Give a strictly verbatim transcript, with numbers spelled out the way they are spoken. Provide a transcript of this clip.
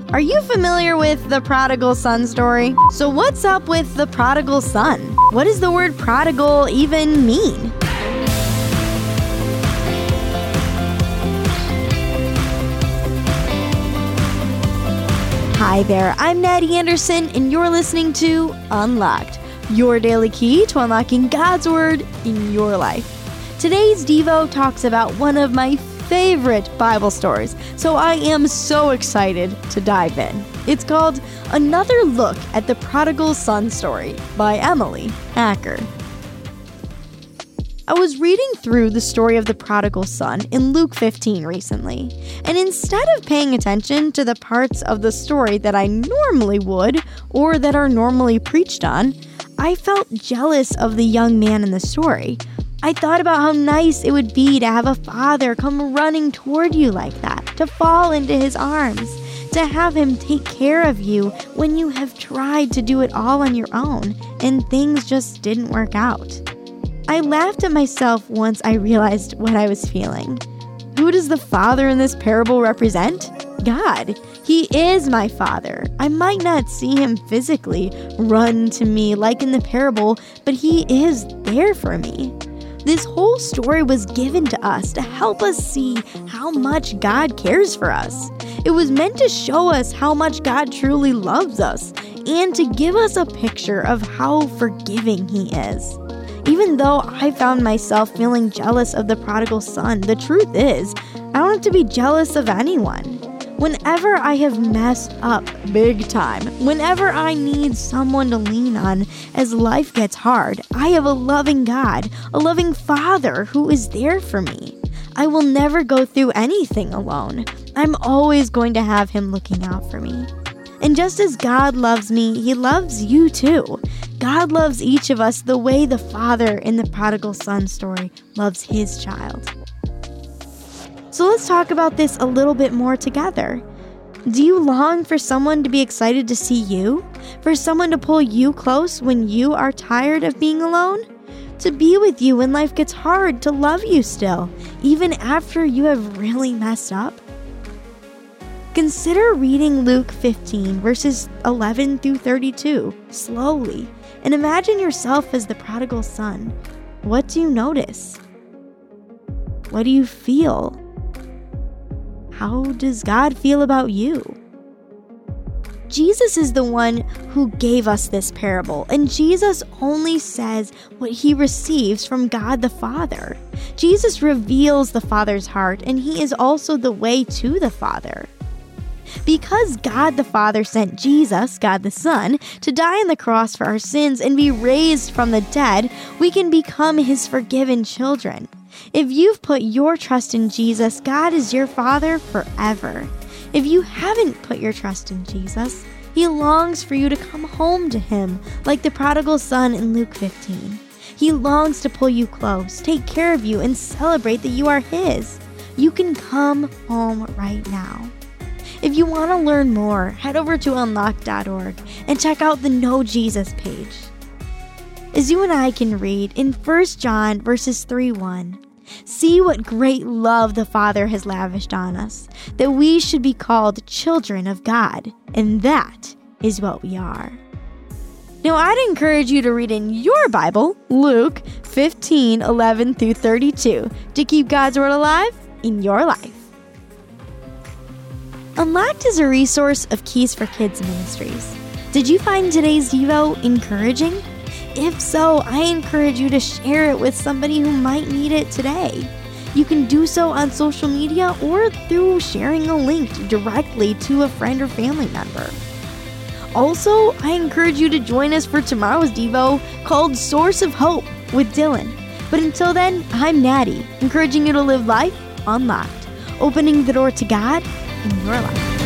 Are you familiar with the prodigal son story? So what's up with the prodigal son? What does the word prodigal even mean? Hi there, I'm Natty Anderson, and you're listening to Unlocked, your daily key to unlocking God's Word in your life. Today's Devo talks about one of my favorite Bible stories, so I am so excited to dive in. It's called Another Look at the Prodigal Son Story by Emily Acker. I was reading through the story of the prodigal son in Luke fifteen recently, and instead of paying attention to the parts of the story that I normally would or that are normally preached on, I felt jealous of the young man in the story. I thought about how nice it would be to have a father come running toward you like that, to fall into his arms, to have him take care of you when you have tried to do it all on your own and things just didn't work out. I laughed at myself once I realized what I was feeling. Who does the father in this parable represent? God. He is my father. I might not see him physically run to me like in the parable, but he is there for me. This whole story was given to us to help us see how much God cares for us. It was meant to show us how much God truly loves us and to give us a picture of how forgiving he is. Even though I found myself feeling jealous of the prodigal son, the truth is, I don't have to be jealous of anyone. Whenever I have messed up big time, whenever I need someone to lean on as life gets hard, I have a loving God, a loving Father who is there for me. I will never go through anything alone. I'm always going to have him looking out for me. And just as God loves me, he loves you too. God loves each of us the way the father in the prodigal son story loves his child. So let's talk about this a little bit more together. Do you long for someone to be excited to see you? For someone to pull you close when you are tired of being alone? To be with you when life gets hard, to love you still, even after you have really messed up? Consider reading Luke fifteen, verses eleven through thirty-two, slowly, and imagine yourself as the prodigal son. What do you notice? What do you feel? How does God feel about you? Jesus is the one who gave us this parable, and Jesus only says what he receives from God the Father. Jesus reveals the Father's heart, and he is also the way to the Father. Because God the Father sent Jesus, God the Son, to die on the cross for our sins and be raised from the dead, we can become his forgiven children. If you've put your trust in Jesus, God is your Father forever. If you haven't put your trust in Jesus, he longs for you to come home to him, like the prodigal son in Luke fifteen. He longs to pull you close, take care of you, and celebrate that you are his. You can come home right now. If you want to learn more, head over to unlocked dot org and check out the Know Jesus page. As you and I can read in First John verses three one, see what great love the Father has lavished on us, that we should be called children of God, and that is what we are. Now, I'd encourage you to read in your Bible, Luke fifteen eleven through thirty-two, to keep God's Word alive in your life. Unlocked is a resource of Keys for Kids Ministries. Did you find today's Devo encouraging? If so, I encourage you to share it with somebody who might need it today. You can do so on social media or through sharing a link directly to a friend or family member. Also, I encourage you to join us for tomorrow's Devo called Source of Hope with Dylan. But until then, I'm Natty, encouraging you to live life unlocked, opening the door to God in your life.